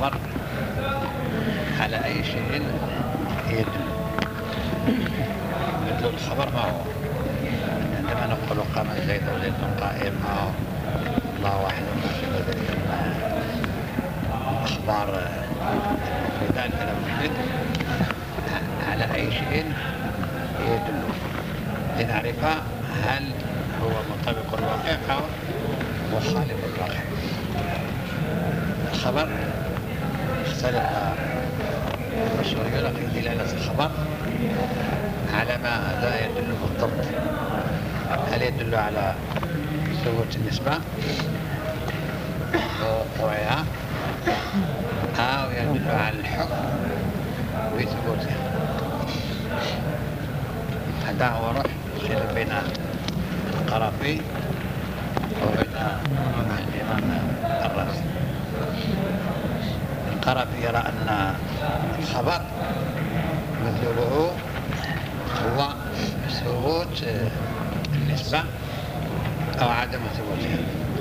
الخبر على أي شيء يدل. مثل الخبر ما هو عندما نقول قام زيد أو زيد قائم أو الله واحد ما شابه ذلك أخبار المفردات كلام مفيد على أي شيء يدل لنعرف هل هو مطابق الواقع أو مخالف الواقع. الخبر اختلف الأصوليون في دلالة الخبر على ماذا يدل بالضبط. هل يدل على ثبوت النسبة ووقوعها أو يدل على الحكم بثبوتها؟ هذا هو روح الخلاف بين القرافي وبين الإمام الرازي. القرافي يرى أن الخبر مدلوله هو ثبوت النسبة أو عدم ثبوتها.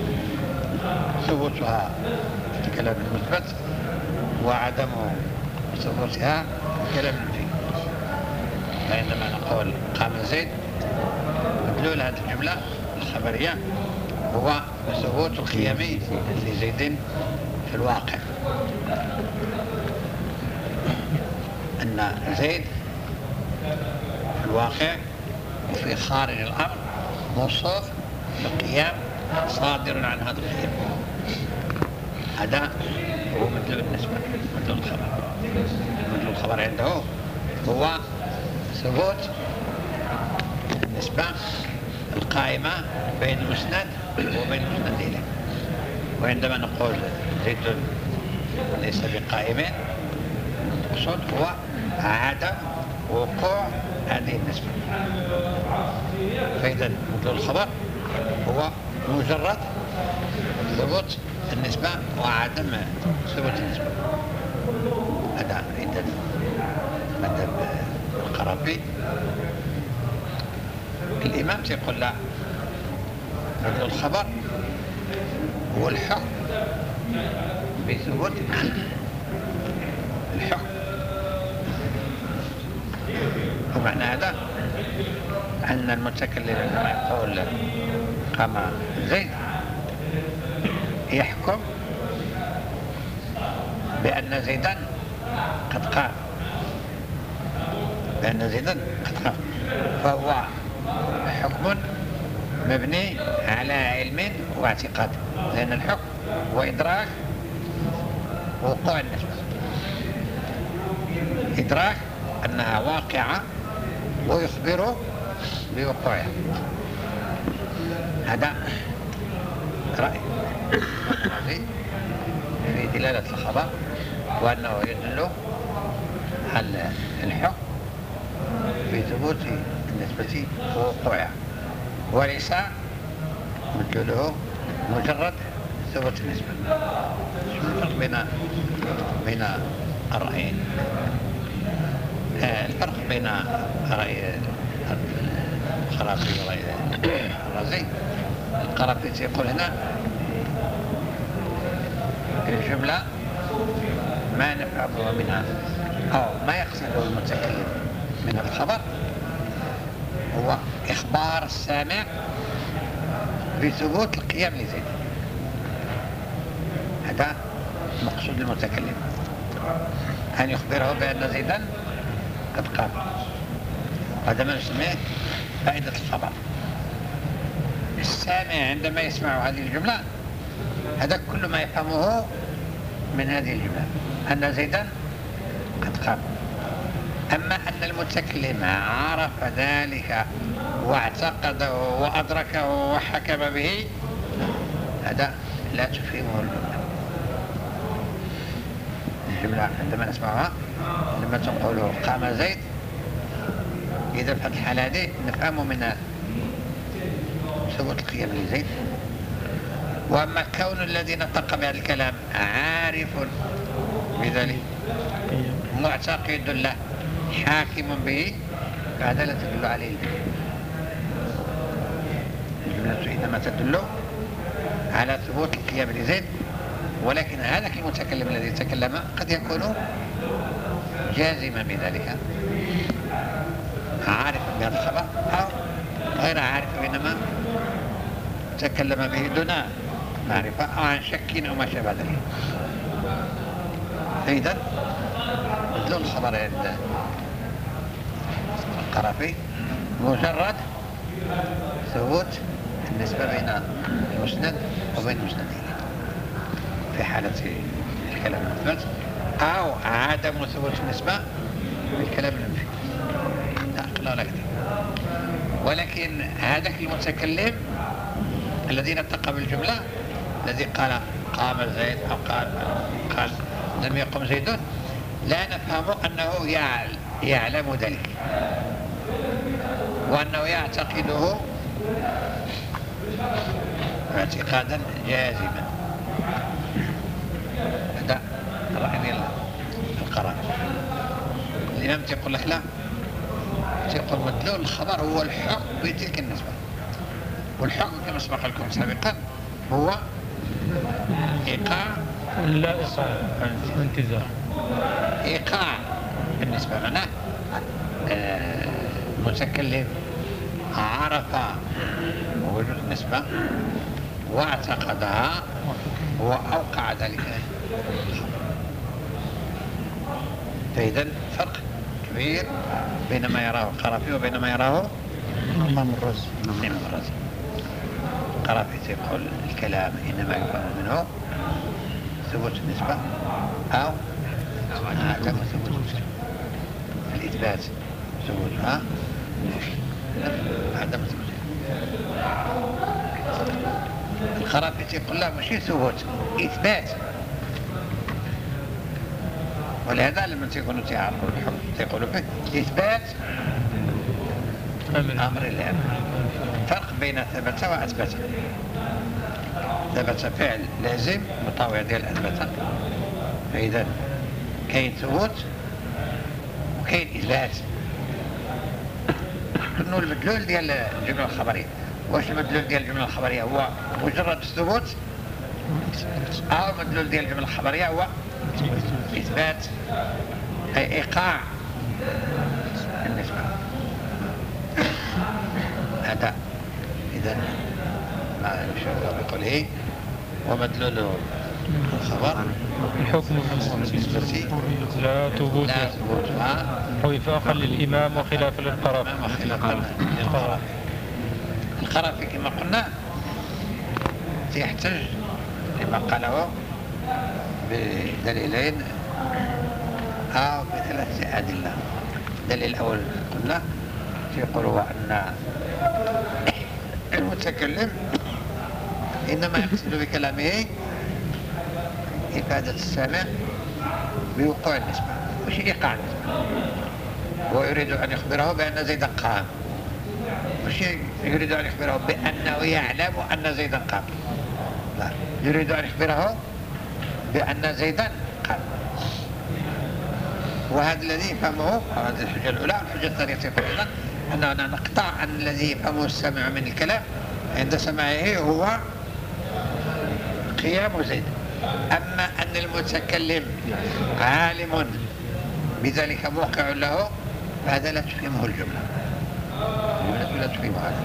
ثبوتها كلام المثبت وعدم ثبوتها كلام المنفي. فعندما نقول قام زيد مدلول هذه الجملة الخبرية هو ثبوت القيام لزيد في الواقع، أن زيد في الواقع وفي خارج الأمر موصوف بالقيام صادر عن هذا القيام. هذا هو مدلول النسبة، مدلول الخبر. مدلول الخبر عنده هو ثبوت النسبة القائمة بين المسند وبين المسند إليه. وعندما نقول زيد ليس بقائم المقصود هو عدم وقوع هذه النسبة. فإذا مدلول الخبر هو مجرد ثبوت النسبة وعدم ثبوت النسبة. هذا إذا مذهب القرافي. الإمام يقول لا، مدلول الخبر هو الحكم بثبوت الحكم. ومعنى هذا أن المتكلم عندما يقول قام زيد يحكم بأن زيدا قد قام، بأن زيدا قد قام، فهو حكم مبني على علم واعتقاد، لأن الحكم هو إدراك وقوع النسبة، إدراك أنها واقعة ويخبر بوقوعها. هذا رأي في دلالة الخبر، وأنه يدل على الحكم بثبوت النسبة ووقوعها، وليس مدلوله مجرد ثبوت النسبة. شو الفرق بين الرأيين؟ الفرق بين رأي القرافي ورأي الرازي. القرافي يقول هنا الجملة ما نفهمه منها أو ما يقصده المتكلم من الخبر هو إخبار السامع بثبوت القيام لزيد. هذا مقصود المتكلم، أن يخبره بأن زيدا قد قام. هذا ما نسميه فائدة الخبر. السامع عندما يسمع هذه الجملة هذا كل ما يفهمه من هذه الجملة أن زيدا قد قام. أما أن المتكلم عرف ذلك واعتقده وأدركه وحكم به، هذا لا تفهمه الجملة عندما نسمعها. لما تقول قام زيد، إذا في الحالة هذه نفهم من ثبوت القيام لزيد. وأما كون الذي نطق بهذا الكلام عارف بذلك معتقد له حاكم به، فهذا لا تدل عليه الجملة. إنما تدل على ثبوت القيام لزيد ولكن هذاك المتكلم الذي تكلم قد يكون جازما بذلك، عارف بهذا الخبر أو غير عارف، وإنما تكلم به دون معرفة أو عن شك أو ما شابه ذلك. فإذا مدلول الخبر عند القرافي مجرد ثبوت النسبة بين المسند وبين المسندين في حالة الكلام المثبت، أو عدم ثبوت النسبة في الكلام المنفي، لا أقل ولا أكثر. ولكن هذاك المتكلم الذي نطق بالجملة، الذي قال قام زيد أو قال لم يقم زيد، لا نفهم أنه يعلم ذلك وأنه يعتقده اعتقادا جازما. هذا الرأي ديال القرار. الإمام تيقول لك لا، تيقول مدلول الخبر هو الحكم بتلك النسبة، والحكم كما سبق لكم سابقا هو إيقاع لا انتزاع إيقاع النسبة. معناه المتكلم عرف وجود النسبة واعتقدها وأوقع ذلك. فإذا فرق كبير بين ما يراه القرافي وبين ما يراه الإمام الرازي. القرافي يقول الكلام إنما يفهم منه ثبوت النسبة أو عدم ثبوت النسبة، الإثبات ثبوتها عدم ثبوتها. القرافي يقول لا، ماشي ثبوت، إثبات. ولهذا لما تيكونوا تعرفوا الحكم تيقولوا فيه إثبات أمر الله. فرق بين ثبت وأثبت. ثبت فعل لازم مطاوع ديال أثبت، فإذا كاين ثبوت وكاين إثبات. إنه المدلول ديال الجملة الخبرية، واش المدلول ديال الجملة الخبرية هو مجرد الثبوت، أو المدلول ديال الجملة الخبرية هو إثبات أي إيقاع النسبة. هذا إذا ما نشوف بقوله ومدلول الخبر الحكم بالنسبة لا ثبوتها وفاقا للإمام وخلاف للقرافي. القرافي كما قلنا يحتج لما قاله بدليلين أو بثلاثة أدلة. الدليل الأول قلنا يقولوا أن المتكلم إنما يقصد بكلامه إفادة السامع بوقوع النسبة، مش إيقاع النسبة. هو يريد أن يخبره بأن زيدا قام، مش يريد أن يخبره بأنه يعلم أن زيدا قام، لا، يريد أن يخبره بأن زيدا قام. وهذا الذي يفهمه، هذه الحجة الأولى. الحجة الثانية تقول أيضا أننا نقطع أن الذي يفهمه السامع من الكلام عند سماعه هو قيام زيد. أما أن المتكلم عالم بذلك موقع له، فهذا لا تفهمه الجملة، لا تفهمه هذا.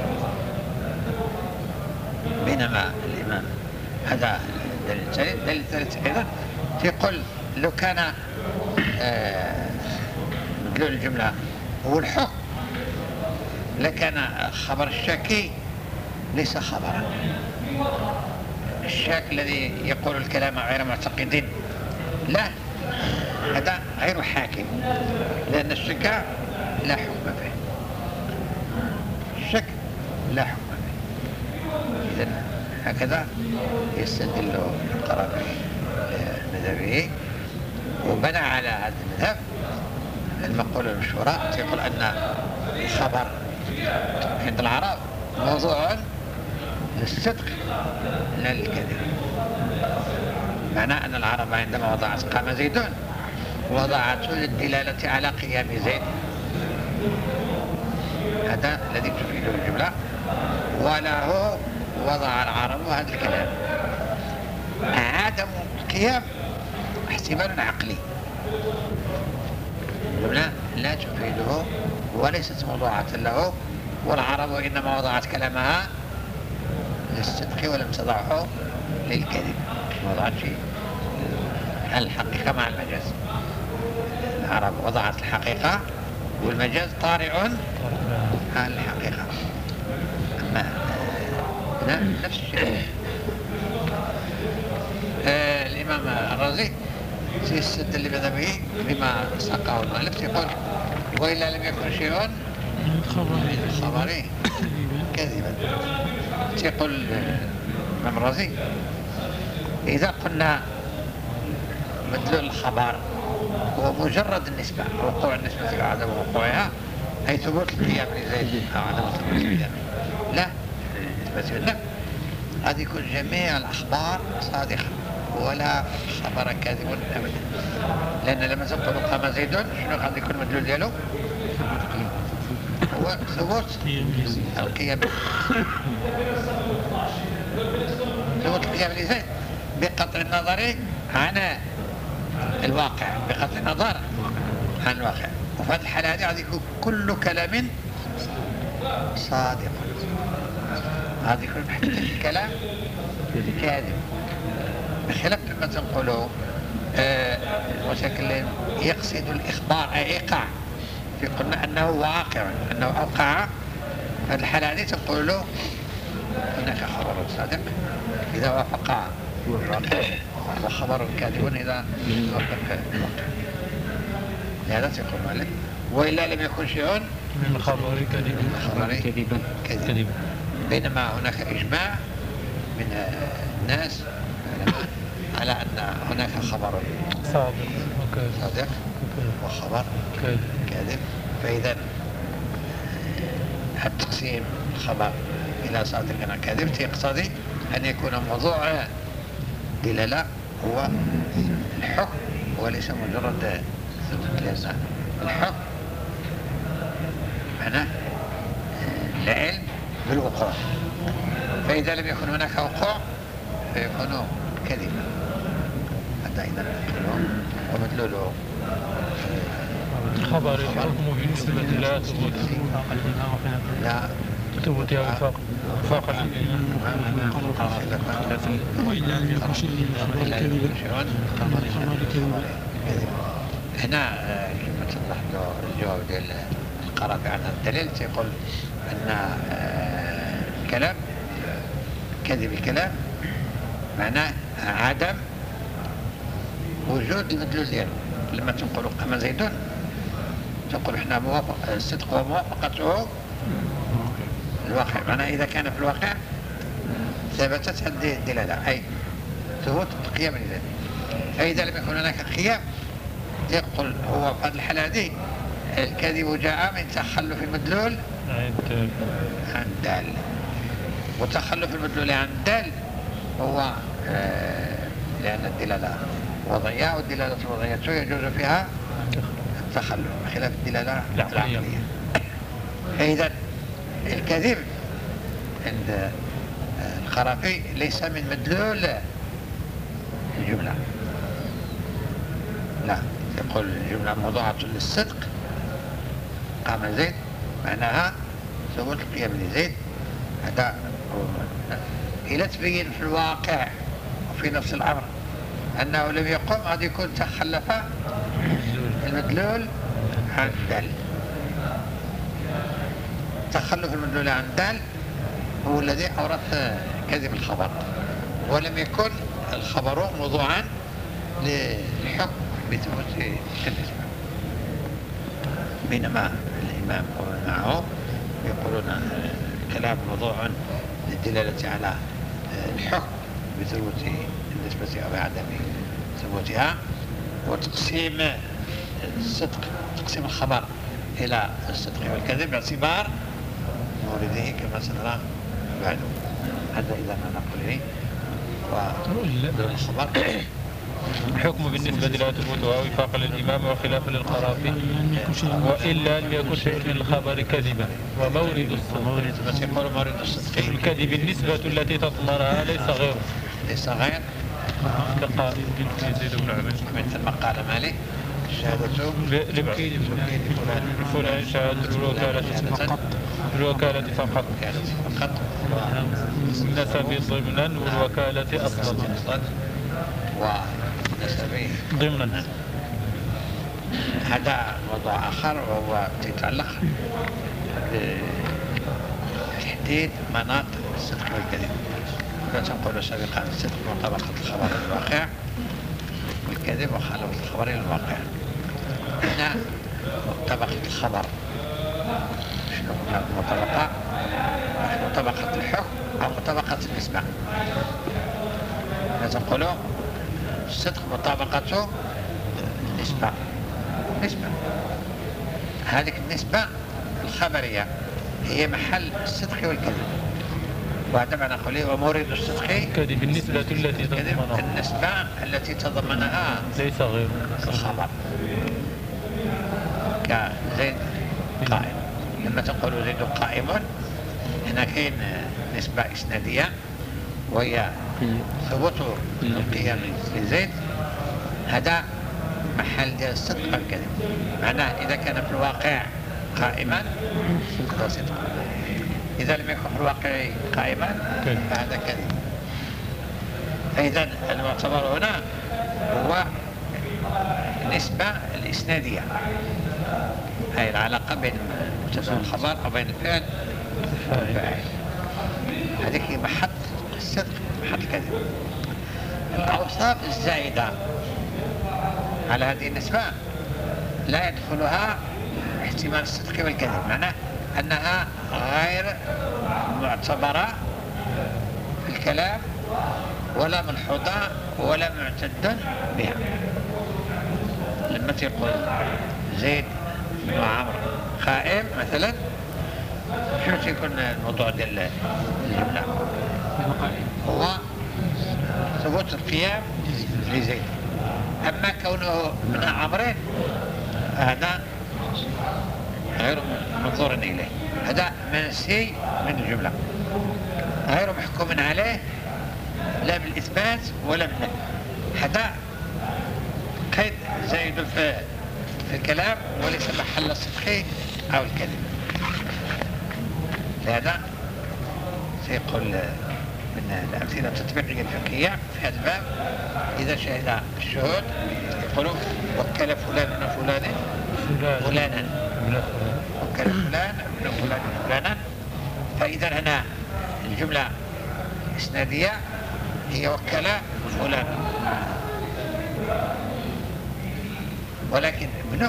بينما الإمام هذا الدليل الثالث. الدليل الثالث أيضا يقول لو كان مدلول الجملة هو الحكم لكان خبر الشاكي ليس خبرا. الشاك الذي يقول الكلام غير معتقد، لا، هذا غير حاكم، لأن الشك لا حكم فيه. الشك لا حكم فيه. إذن هكذا يستدل القرافي مذهبه، وبنى على هذا المذهب المقولة المشهورة يقول أن الخبر عند العرب موضوع للصدق لا للكذب. معنى أن العرب عندما وضعت قام زيد وضعته للدلالة على قيام زيد، هذا الذي تفيده الجملة، وله وضع العرب هذا الكلام. عاد عدم القيام احتمال عقلي، لا تفيده وليست موضوعة له، والعرب إنما وضعت كلامها للصدق ولم تضعه للكذب، وضعت الحقيقة مع المجاز. العرب وضعت الحقيقة والمجاز طارئ على الحقيقة. أما نفس الشيء الإمام الرازي سيستدل بذنبه بما ساقه المؤلف، يقول وإلا لم يكن شيء من الخبر كذبا. يقول الإمام الرازي إذا قلنا مدلول الخبر هو مجرد النسبة، وقوع النسبة وعدم وقوعها، أي ثبوت القيام لزيد أو عدم ثبوت القيام لا بالنسبة لنا، هذه يكون جميع الأخبار صادقة ولا خبر كاذب أبدا. لأن لما تقول قام زيد شنو غادي يكون مدلول ديالو؟ هو ثبوت القيام، ثبوت القيام لزيد بقطع النظر عن الواقع، بقطع النظر عن الواقع. وفي هذه الحالة هذه غادي يكون كل كلام صادق، غادي يكون حتى الكلام كاذب، بخلاف لما تنقولوا المتكلم يقصد الإخبار أي إيقاع، في قلنا أنه واقع، أنه أوقع. في هذه الحالة هذه تنقول له هناك خبر صادق إذا وافق الواقع، وخبر كاذب إذا وافق الواقع. لهذا تقول مالك وإلا لم يكن شيء من الخبر كذبا. بينما هناك إجماع من الناس على أن هناك خبر صادق وخبر كاذب. فإذا التقسيم الخبر إلى صادق وكاذب يقتضي أن يكون موضوع دلالة هو الحكم وليس مجرد ثبوت. لأن الحكم معناه العلم بالوقوع، فإذا لم يكن هناك وقوع فيكون كذبا. هذا إذا ومدلوله الخبر الحكم بالنسبة لا ثبوت ثبوتها وفاق وإلا لم يكن شيء من الخبر كذبا. هنا كما تلاحظوا الجواب ديال القرافي عن الدليل تيقول أن الكلام كذب، الكلام معناه عدم وجود المدلول ديالو. لما تنقولوا قام زيد تنقول احنا موافق الصدق وموافقته الواقع، معناه إذا كان في الواقع ثبتت هذه الدلالة أي ثبوت القيام لذلك. فإذا لم يكن هناك قيام يقول هو في هذه الحالة هذه الكذب جاء من تخلف المدلول عن الدال، وتخلف المدلول عن الدال هو لأن الدلالة وضعية، والدلالة الوضعية يجوز فيها التخلف خلاف الدلالة العقلية. فإذا الكذب عند القرافي ليس من مدلول الجملة، لا، يقول الجملة موضوعة للصدق قام زيد معناها ثبوت القيام لزيد. هذا إلى تبين في الواقع وفي نفس الأمر أنه لم يقم قد يكون تخلف المدلول عن الدال. تخلف المدلول عن الدال هو الذي أورث كذب الخبر، ولم يكن الخبر موضوعا للحكم بثبوت النسبة. بينما الإمام ومعه يقولون الكلام موضوع للدلالة على الحكم بثبوت النسبة أو عدم ثبوتها، وتقسيم الصدق، تقسيم الخبر إلى الصدق والكذب باعتبار مورده كما سنرى بعد. هذا إذا ما نقول إليه والخبر الحكم بالنسبة لا ثبوتها وفاق للإمام وخلاف للقرافي، وإلا لم يكن شيء من الخبر كذبا. ومورد الصدق الكذب النسبة التي تضمنها ليس غير كقال يزيد بن عمر مثل ما قال مالك شهادته فلان شهادة الوكالة فقط نسبي ضمنا والوكالة أصلا ونسبي ضمنا. هذا موضوع آخر وهو يتعلق بتحديد مناطق الصدق والكذب. كما تقول سابقا الصدق مطابقة الخبر للواقع والكذب مخالفة الخبر للواقع. هنا مطابقة الخبر شنو مطابقة مطابقة الحكم أو مطابقة النسبة. نقول الصدق مطابقته النسبة هذه النسبة الخبرية هي محل الصدق والكذب. وهذا معنى قوله ومورد الصدق كذب النسبة التي تضمنها النسبة التي تضمنها ليس غير الخبر كزيد قائم. لما تقول زيد قائم هنا كاين نسبة إسنادية وهي ثبوت القيام لزيد. هذا محل ديال الصدق والكذب. معناه إذا كان في الواقع قائما فهو صدق، إذا لم يكن في الواقع قائما فهذا كذب. فإذا المعتبر هنا هو النسبة الإسنادية، أي العلاقة بين مبتدأ الخبر أو بين الفعل والفاعل. هذه هي محط الصدق محط الكذب. الأوصاف الزائدة على هذه النسبة لا يدخلها احتمال الصدق والكذب، معناه أنها غير معتبرة في الكلام ولا ملحوظة ولا معتد بها. لما تقول زيد بن عمرو قائم مثلا، شو تكون الموضوع ديال الجملة؟ هو ثبوت القيام لزيد. أما كونه ابن عمرو هذا غير منظور إليه، هذا منسي من الجملة، غير محكوم عليه لا بالإثبات ولا بالنفي. هذا قيد زائد في الكلام وليس محل الصدق أو الكذب. لهذا سيقول من الأمثلة التطبيقية الفقهية في هذا الباب إذا شهد الشهود يقولوا وكل فلان من فلان فلانا، وكل فلان من فلان فلانا. فإذا هنا الجملة إسنادية هي وكل فلان، ولكن ابن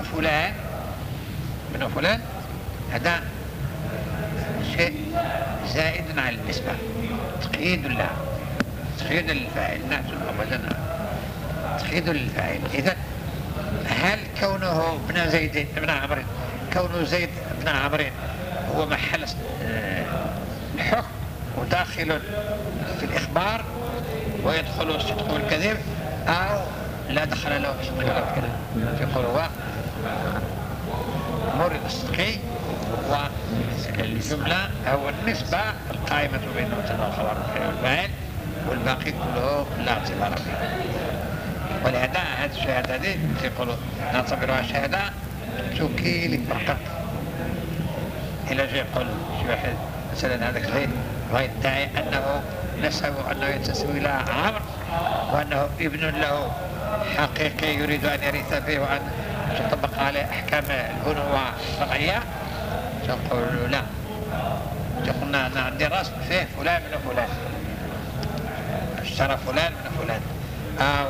فلان هذا شيء زائد على النسبة، تقييد له، تقييد للفاعل، نعت أبدا تقييد للفاعل. إذا هل كونه ابن زيد ابن عمرو، كونه زيد ابن عمرو هو محل الحكم وداخل في الإخبار ويدخل الصدق والكذب، أو لا دخل له الصدق ولا الكذب؟ يقول هو مورد الصدق والجملة هو النسبة القائمة بين المبتدا والخبر والفاعل، والباقي كله لا اعتبار به. ولهذا هذه الشهادة هذه يقولوا نعتبرها شهادة توكيل فقط. إلى جاء يقول شي واحد مثلا هذاك الشيء ويدعي أنه نسب أنه ينتسب إلى عمرو وأنه ابن له حقيقي يريد أن يرث فيه وأن تطبق عليه أحكام البنوة الشرعية، تقول لا، تقول أنا عندي رسم فيه فلان من فلان، اشترى فلان من فلان، أو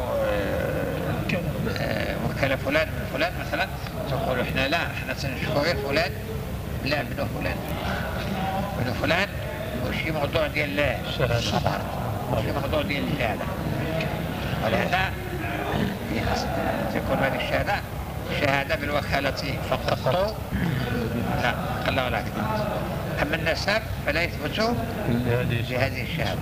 وكل فلان من فلان مثلا، تقول إحنا لا، إحنا سنشوف غير فلان، لا ابن فلان. ابن فلان وشي موضوع ديال الخبر، وشي موضوع ديال الشهادة. ولهذا تكون هذه الشهادة شهادة بالوكالة فقط، لا قل ولا أكثر. أما النسب فلا يثبت بهذه الشهادة.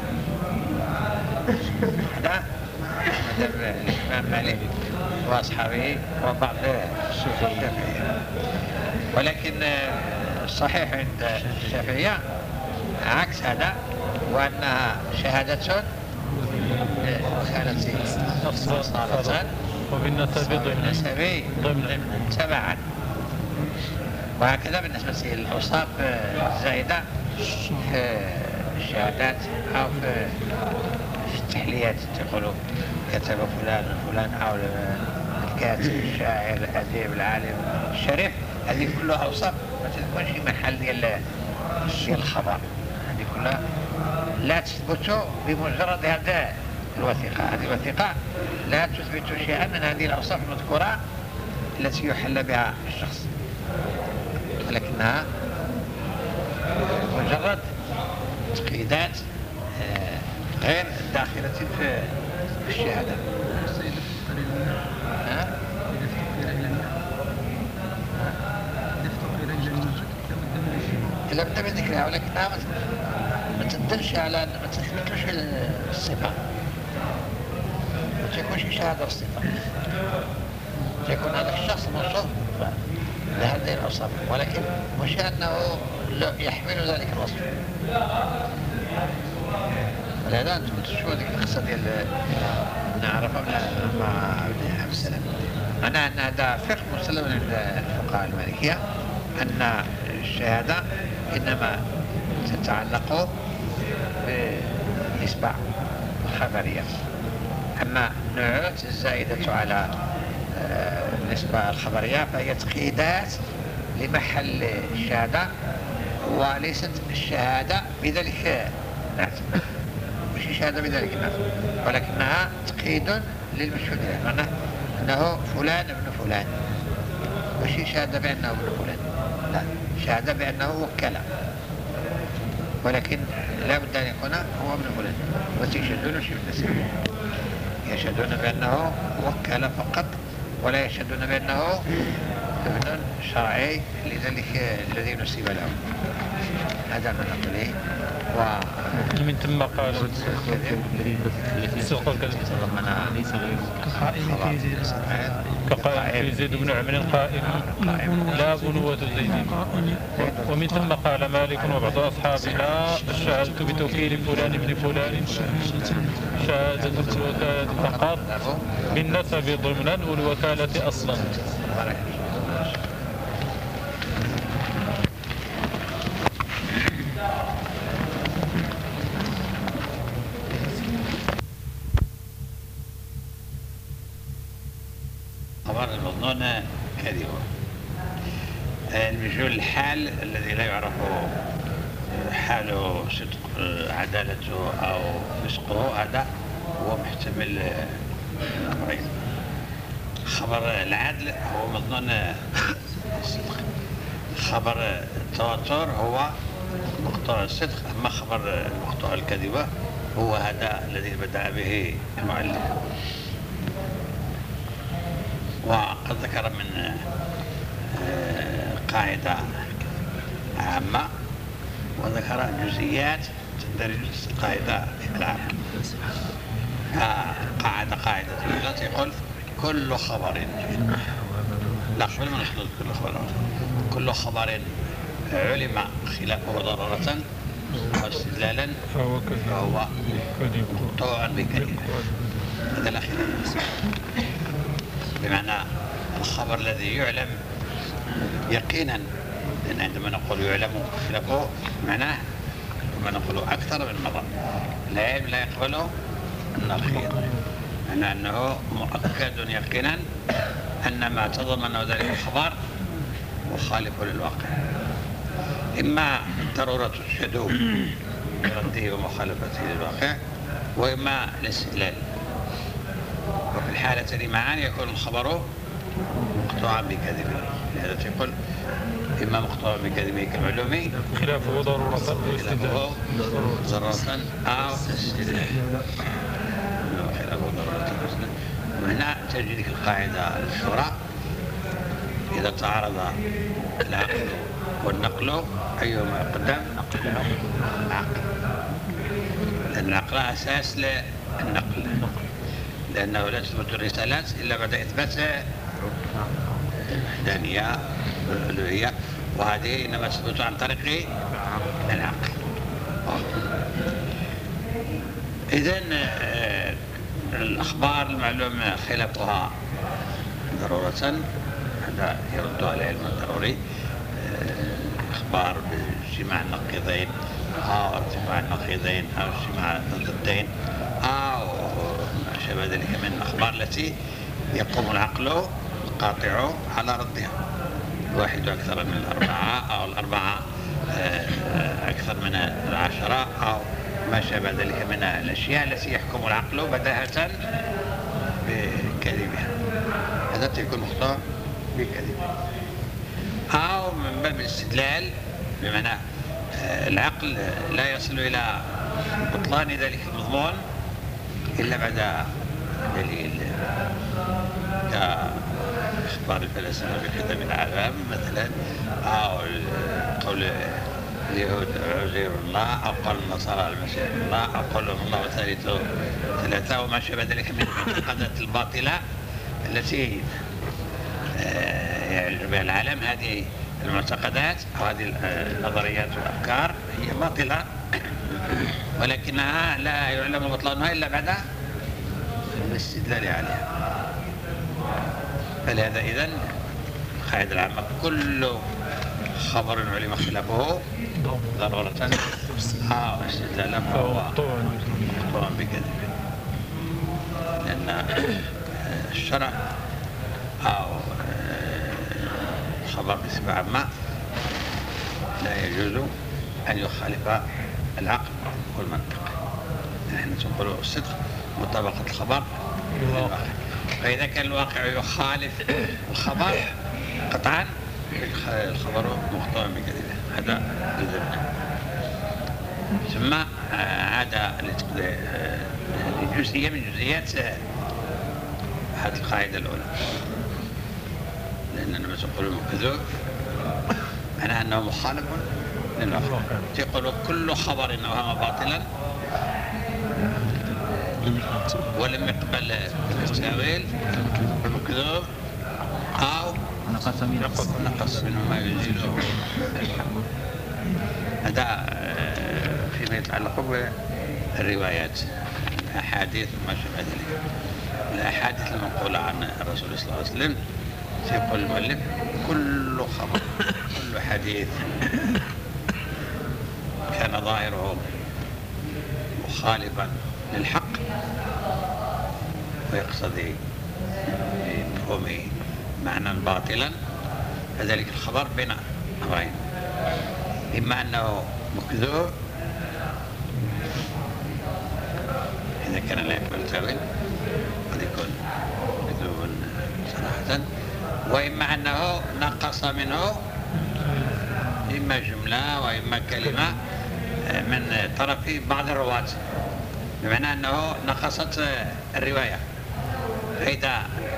هذا مذهب الإمام مالك وأصحابه وبعض الشافعية. ولكن الصحيح عند الشافعية عكس هذا، وأنها شهادة الوكالة أصالة وبالنسب ضمن تبعا. وهكذا بالنسبة للأوصاف الزائدة في الشهادات أو في التحليات، تقولوا كتب فلان وفلان أو الكاتب الشاعر الأديب العالم الشريف، هذه كلها أوصاف ما تكونش محل ديال الخبر. هذه كلها لا تثبت بمجرد هذا الوثيقة. هذه الوثيقة لا تثبت شيئا من هذه الأوصاف المذكورة التي يحل بها الشخص، ولكنها مجرد تقييدات غير داخلة في الشهادة. لا بد من ذكرها، ولكنها ما تدلش على ما تثبتش الصفة، ما تكونش شهادة الصفة، تكون هذا الشخص موصوف بهذه الأوصاف، ولكن مش أنه يحمل ذلك الوصف. ولهذا أنتم تشوفوا ذيك القصة ديال نعرفها مع ابن عبد السلام، معناها أن هذا فقه مسلم عند الفقهاء المالكية أن الشهادة إنما تتعلق بالنسبة الخبرية، أما النعوت الزائدة على النسبة الخبرية فهي تقييدات لمحل الشهادة، وليست الشهادة بذلك النعت، مش شهادة بذلك النعت، ولكنها تقييد للمشهود له، معناه أنه فلان ابن فلان، مش شهادة بأنه ابن فلان، لا، شهادة بأنه وكل، ولكن لا بد أن يكون هو ابن فلان. وتشهدون شيء النسب يشهدون بأنه وكل فقط، ولا يشهدون بأنه ابن شرعي لذلك الذي نسب له. هذا ما نقوله. ومن ثم قال الصدق الكذب كقائل في زيد بن عمرو قائم لا بنوة زيد. ومن ثم قال مالك وبعض أصحابنا الشهادة بتوكيل فلان بن فلان شهادة الوكالة فقط بالنسب ضمنا والوكالة أصلا. خبر المظنون كذب. المجهول الحال الذي لا يعرف حاله صدق عدالته أو فسقه، هذا هو محتمل أمرين. خبر العدل هو مظنون الصدق، خبر التواتر هو مقطوع الصدق، أما خبر مقطوع الكذبة هو هذا الذي بدأ به المؤلف. وقد ذكر من قاعدة عامة وذكر جزئيات تندرج القاعدة العامة. قاعدة الجزئيات يقول كل خبر، لا قبل ما نخلط كل خبر علم خلافه ضرورة واستدلالا فهو مقطوع بكذب. هذا لا خلاف، بمعنى الخبر الذي يعلم يقينا، لأن عندما نقول يعلم خلافه معناه ما نقول أكثر من مرة، العلم لا يقبله النقيض، معناه أنه مؤكد يقينا أن ما تضمن ذلك الخبر مخالف للواقع، إما ضرورة الشذوذ برده ومخالفته للواقع، وإما الاستدلال. وفي الحالة معا يكون الخبر مقطوعا بكذبه، لهذا تقول إما مقطوعا بكذبه كالمعلومي خلافه ضرورة أو استدلال. خلافه ضرورة. وهنا تجد القاعدة المشهورة إذا تعارض العقل والنقل أيهما يقدم؟ العقل، لأن العقل أساس للنقل، لأنه لا تثبت الرسالات إلا بعد إثبات الوحدانية والألوهية، وهذه إنما تثبت عن طريق العقل. إذن الأخبار المعلومة خلافها ضرورة، هذا يرد على العلم الضروري. الأخبار باجتماع النقيضين أو ارتفاع النقيضين أو اجتماع الضدين أو ما شابه ذلك من الأخبار التي يقوم العقل القاطع على ردها، الواحد أكثر من الأربعة أو الأربعة أكثر من العشرة أو ما شابه ذلك من الأشياء التي يحكم العقل بداهة بكذبها، هذا يكون مخطئ بكذبه. أو من باب الاستدلال، بمعنى العقل لا يصل إلى بطلان ذلك المضمون إلا بعد دليل، كإخبار الفلاسفة بقدم العالم مثلا، أو قول اليهود عزير الله، أو قول النصارى المسيح الله، أو قول الله وثالث ثلاثة وما شابه ذلك من المعتقدات الباطلة التي يعجب بها العالم. هذه المعتقدات أو هذه النظريات والأفكار هي باطلة، ولكنها لا يعلم بطلانها إلا بعد الاستدلال عليها. فلهذا إذن القاعدة العامة كل خبر علم خلافه ضرورة أو استدلالا فهو مقطوع بكذبه، لأن الشرع أو الخبر بصفة عامة لا يجوز أن يخالف العقل والمنطق. نحن نقول الصدق مطابقة الخبر للواقع، فإذا كان الواقع يخالف الخبر قطعا الخبر مخطئ بكذبه، هذا الذبح. ثم هذا جزئية من جزئيات هذه القاعدة الأولى، لأن لما تقول المكذوب معناه أنه مخالف للواقع. تقول كل خبر أوهم باطلا ولم يقبل التأويل المكذوب أو نقص منه ما يزيله الحق. هذا فيما يتعلق بالروايات، الأحاديث وما شابه ذلك. الأحاديث المنقولة عن الرسول صلى الله عليه وسلم سيقول المؤلف كل خبر كل حديث كان ظاهره مخالفا للحق ويقتضي بمفهومه معنى باطلا، فذلك الخبر بين أمرين: إما أنه مكذوب إذا كان لا يقبل التأويل قد يكون مكذوبا صراحة، وإما أنه نقص منه إما جملة وإما كلمة من طرف بعض الرواة، بمعنى أنه نقصت الرواية. فإذا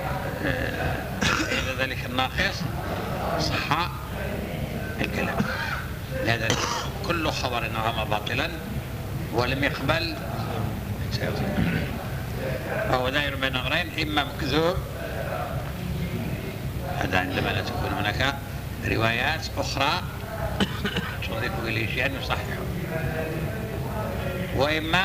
ذلك الناقص صح الكلام. لهذا كل خبر وهم باطلا ولم يقبل فهو دائر بين أمرين: إما مكذوب، هذا عندما لا تكون هناك روايات أخرى تضيف إليه شيئا يصححه، وإما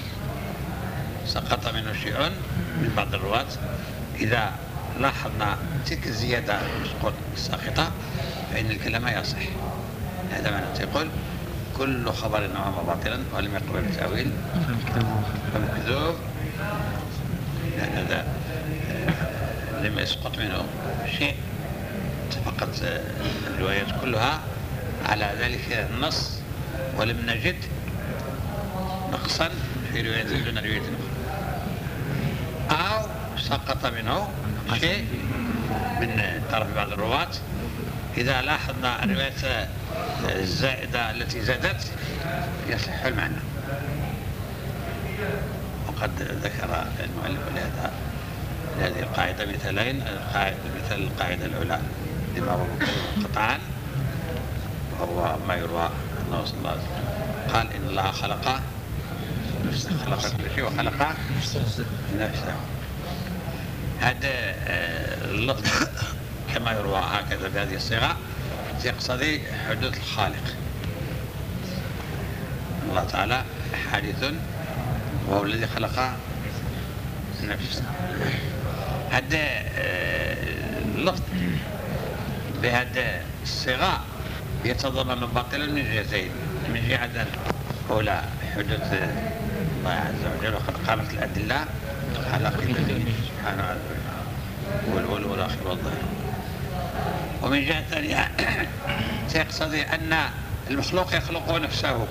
سقط منه شيء من بعض الرواة. إذا لاحظنا تلك الزيادة الساقطة فإن الكلام يصح. هذا معنى يقول كل خبر وهم باطلا ولم يقبل التأويل فمكذوب، لأن هذا لم يسقط منه شيء، اتفقت الروايات كلها على ذلك النص ولم نجد نقصا في رواية دون رواية أخرى، أو سقط منه شيء من طرف بعض الرواة. إذا لاحظنا الرواية الزائدة التي زادت يصح المعنى. وقد ذكر المؤلف لهذه القاعدة مثالين: مثال القاعدة الأولى لما هو قطعا، وهو ما يروى أنه صلى الله عليه وسلم قال إن الله خلق كل شيء وخلق نفسه. هذا اللفظ كما يروى هكذا بهذه الصيغة يقتضي حدوث الخالق. الله تعالى حادث وهو الذي خلق نفس هذا اللفظ بهذا الصيغة يتضمن باطلا من جهتين. من جهة أولى حدوث الله عز وجل وقد قامت الأدلة على قدره سبحانه والأول والآخر والظاهر. ومن جهة ثانية سيقتضي أن المخلوق يخلق نفسه،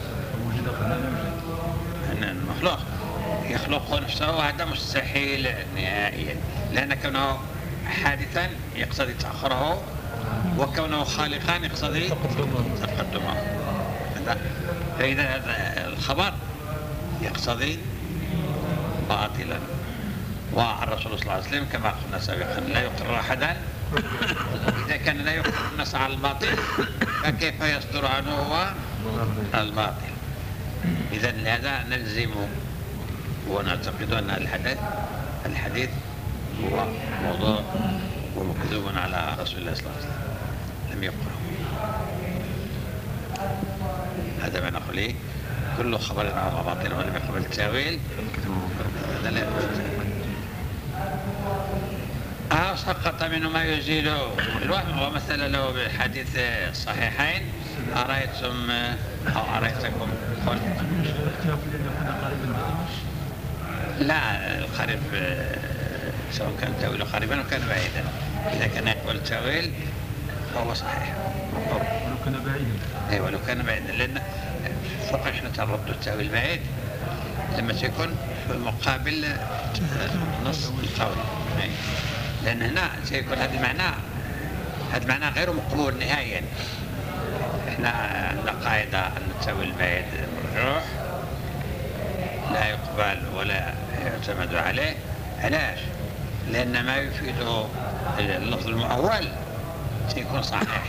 أن المخلوق يخلق نفسه، هذا مستحيل نهائيا، لأن كونه حادثا يقتضي تأخره، وكونه خالقا يقتضي تقدمه. فإذا هذا الخبر يقتضي باطلا. والرسول صلى الله عليه وسلم كما قلنا سابقا لا يقر أحدا إذا كان لا يقر الناس على الباطل، فكيف يصدر عنه هو الباطل؟ إذا لهذا نلزم ونعتقد أن الحديث هو موضوع ومكذوب على رسول الله صلى الله عليه وسلم، لم يقره. هذا ما نقول كل خبر على باطل ولم يقبل التاويل هذا لا يجوز. سقط منه ما يزيل الوهم، ومثل له بالحديث الصحيحين أرأيتم أو أرأيتكم لا القريب سواء كان تاويله قريبا أو كان بعيدا، إذا كان يقبل التاويل فهو صحيح ولو كان بعيدا. أي ولو كان بعيدا، لأن فوقش نترد التاويل بعيد لما تكون في مقابل نص القول، لأن هنا سيكون هذا المعنى غير مقبول نهائيا. احنا عندنا قاعدة أن التاويل البعيد مرجوح لا يقبل ولا يعتمد عليه. علاش؟ لأن ما يفيده اللفظ المؤول سيكون صحيح،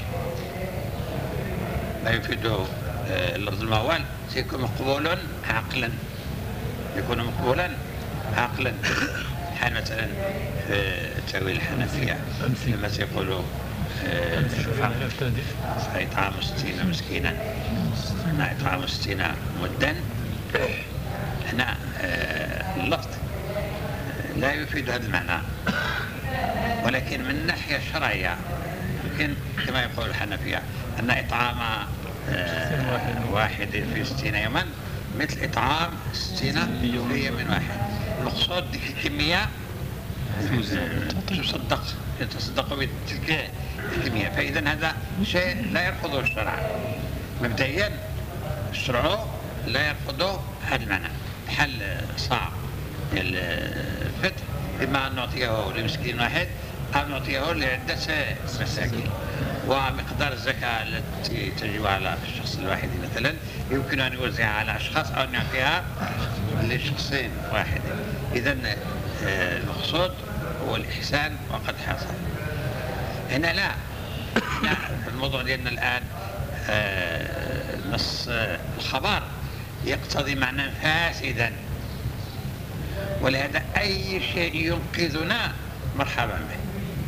ما يفيده اللفظ المؤول سيكون مقبولا عقلا، يكون مقبولا عقلا. حال مثلا في تاويل الحنفية لما يقولوا إطعام 60 مسكينا، إطعام 60 مدا، هنا اللفظ لا يفيد هذا المعنى، ولكن من الناحية الشرعية يمكن كما يقول الحنفية أن إطعام واحد في 60 يوما مثل إطعام 60 في يوم واحد. المقصود ديك الكمية يتصدق بتلك الكمية، فإذا هذا شيء لا يرفضه الشرع مبدئيا. الشرع لا يرفضه هذا المعنى. حل صاع الفتح إما أن نعطيه لمسكين واحد أو نعطيه لعدة مساكين. ومقدار الزكاة التي تجب على الشخص الواحد مثلا يمكن أن يوزعها على أشخاص أو أن يعطيها لشخصين واحد. إذن المقصود هو الإحسان وقد حصل. هنا لا في الموضوع ديالنا الآن نص الخبر يقتضي معنى فاسدا، ولهذا أي شيء ينقذنا مرحبا به.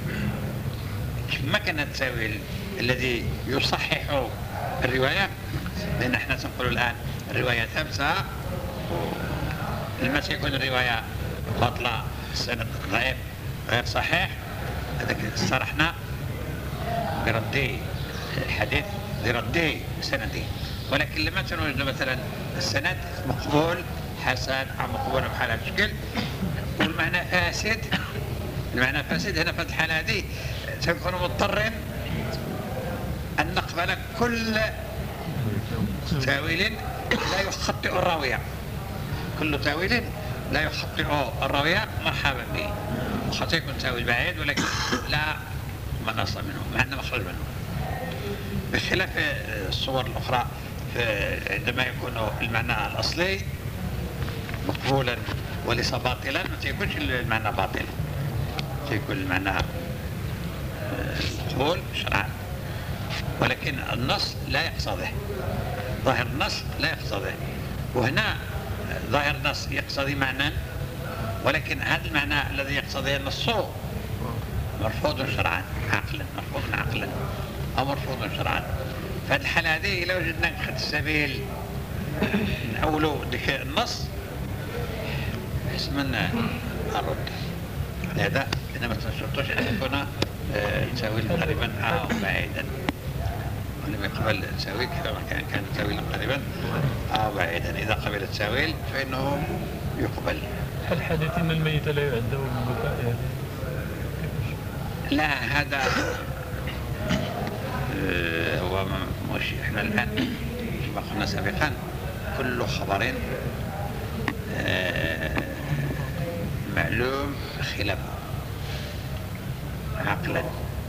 ما كان التاويل الذي يصحح الرواية، لأن احنا نقول الآن الرواية ثابتة، لما تكون الرواية باطلة السند ضعيف غير صحيح، هذاك صرحنا برد الحديث لرد سنده. ولكن لما تنوجد مثلا السند مقبول حسن أو مقبول بحال شكل والمعنى فاسد، المعنى فاسد، هنا في الحالة هذه سنكون مضطرين أن نقبل كل تاويل لا يخطئ الراوية، كل تاويل لا يخطئ الراوية مرحبا به. وقد يكون تاويل بعيد ولكن لا مناص منه، مع أنه مخرج منه، بخلاف الصور الأخرى عندما يكون المعنى الأصلي مقبولا وليس باطلا ما يكونش المعنى باطل، يكون المعنى مقبول شرعا، ولكن النص لا يقتضيه، ظاهر النص لا يقتضيه. وهنا ظاهر النص يقتضي معنى، ولكن هذا المعنى الذي يقتضيه النص مرفوض شرعا عقلا، مرفوض عقلا أو مرفوض شرعا. فهذه الحالة هذه إذا وجدنا خد السبيل نأولوا ذكر النص قسما الرد. لهذا أنا ما تشرطوش أن يكون تاويل قريبا أو بعيدا، ولم يقبل التاويل كما كان تاويلا قريبا أو بعيدا. إذا قبل التاويل فإنه يقبل. هل حديث أن الميت لا يعذب بالبكاء؟ لا، هذا هو مش احنا الآن كما قلنا سابقا كل خبر معلوم خلافه عقلا،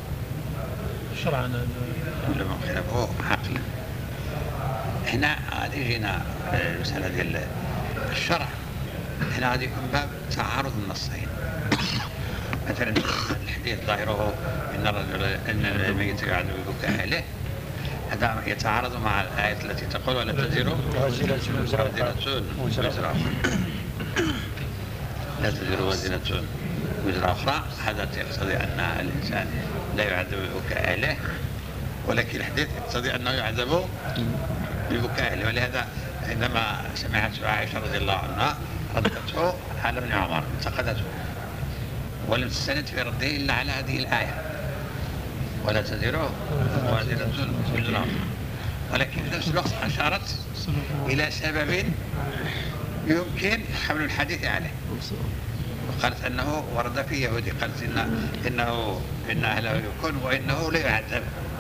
شرعا معلوم خلافه عقلا. هنا غادي يجينا المسألة ديال الشرع، هنا غادي يكون باب تعارض النصين. مثلا الحديث ظاهره ان الميت يعذب بالبكاء عليه، هذا يتعارض مع الآية التي تقول ولا تزر وازرة وزر أخرى، لا تزر وازرة وزر أخرى. هذا يقتضي أن الإنسان لا يعذب بالبكاء عليه، ولكن الحديث يقتضي أنه يعذب بالبكاء عليه. ولهذا عندما سمعت عائشة رضي الله عنها ردته على ابن عمر، انتقدته ولم تستند في رده إلا على هذه الآية ولا تزر وازرة وزر أخرى، ولكن في نفس الوقت أشارت إلى سبب يمكن حمل الحديث عليه، وقالت أنه ورد في يهودي، قالت إن أهله يكون وإنه لا يعذب،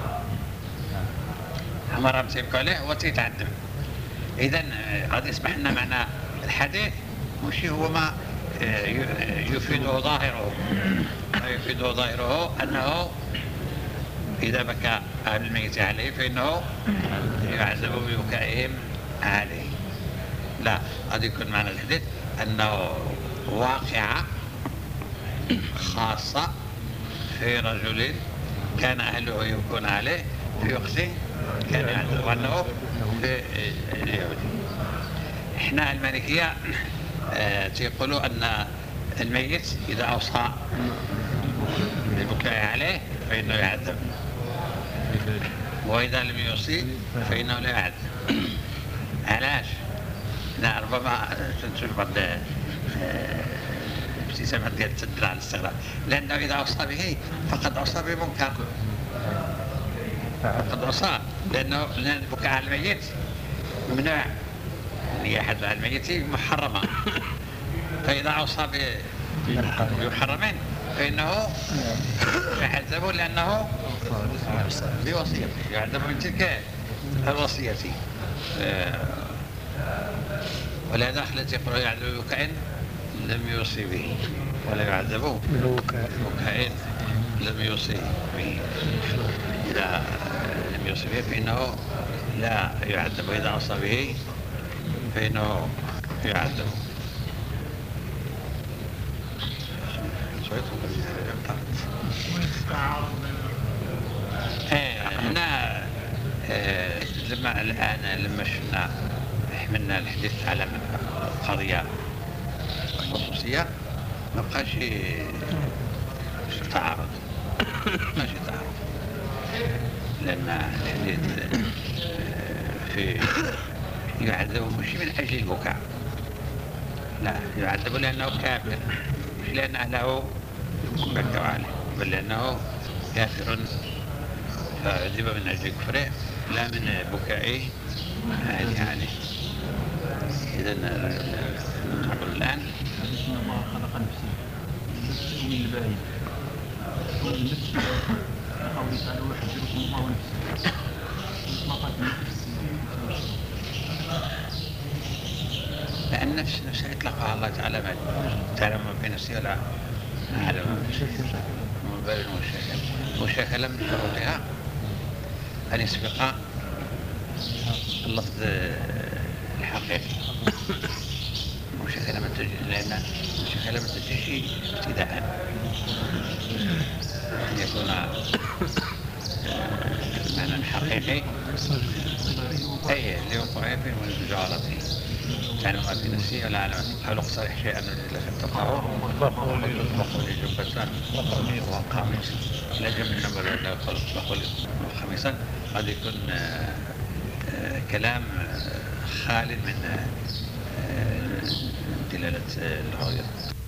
أمر بتبكى عليه وتيتعذب. إذن قد يصبح لنا معنى الحديث مش هو ما يفيده ظاهره، ما يفيده ظاهره أنه إذا بكى أهل الميت عليه فإنه يعذب ببكائهم عليه. لا، قد يكون معنى الحديث أنه واقعة خاصة في رجل كان أهله يبكون عليه في وقت كان يعذب، وأنه في اليهود. إحنا المالكية يقولوا أن الميت إذا أوصى بالبكاء عليه فإنه يعذب، وإذا لم يوصي فإنه لا يعذب. علاش؟ لا، ربما تنتج بعض ابتسامات ديال التدبير على الاستغراب، لأنه إذا أوصى به فقد أوصى بمنكر، فقد أوصى، لأن البكاء على الميت ممنوع، نياحة على الميت محرمة، فإذا أوصى بمحرمين فإنه يعذب لأنه بوصية، يعذب من تلك الوصية. ولهذا أخلت يقول يعذب ببكاء لم يوصي به، ولا يعذب ببكاء لم يوصي به. إذا لم يوصي به فإنه لا يعذب، وإذا أوصى به فإنه يعذب. هنا لما الآن لما شفنا حملنا الحديث على قضية خصوصية ما بقاش تعارض، لأن الحديث في يعذب مش من أجل البكاء، لا، يعذب لأنه كافر، مش لأن أهله بكوا عليه، بل لأنه كافر فعذب من أجل كفره لا من بكائه عليه. إذن نقول الآن ما خلق نفسه من الباهي والنفس قوله تعالى ويحذركم الله نفسه إطلاقات النفس. لأن النفس نفسها يطلقها الله تعالى ما تعلم ما في نفسي ولا أعلم ما في نفسي، من باب المشاكلة من شروطها أن يسبق اللفظ الحقيقي. المشاكلة ما تجي، لأن المشاكلة ما تجيش ابتداء، أن يكون المعنى الحقيقي أي لوقوعه في مجاورته، تعلم ما في نفسي ولا أعلم. أو اقترح شيئا إلا فتقعه وقولي جبة وقميص، لا جمع النمر ولا يقول خميصا. قد يكون كلام خال من دلالة الغاية.